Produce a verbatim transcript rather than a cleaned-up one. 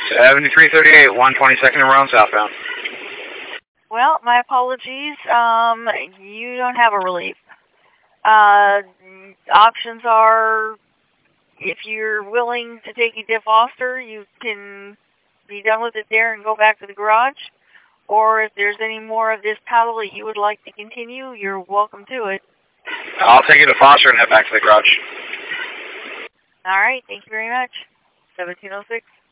seventy-three thirty-eight, one twenty-second and Roan southbound. Well, my apologies. Um, you don't have a relief. Uh, options are, if you're willing to take a defroster, you can be done with it there and go back to the garage. Or if there's any more of this paddle that you would like to continue, you're welcome to it. I'll take a defroster and head back to the garage. All right. Thank you very much. seventeen oh six.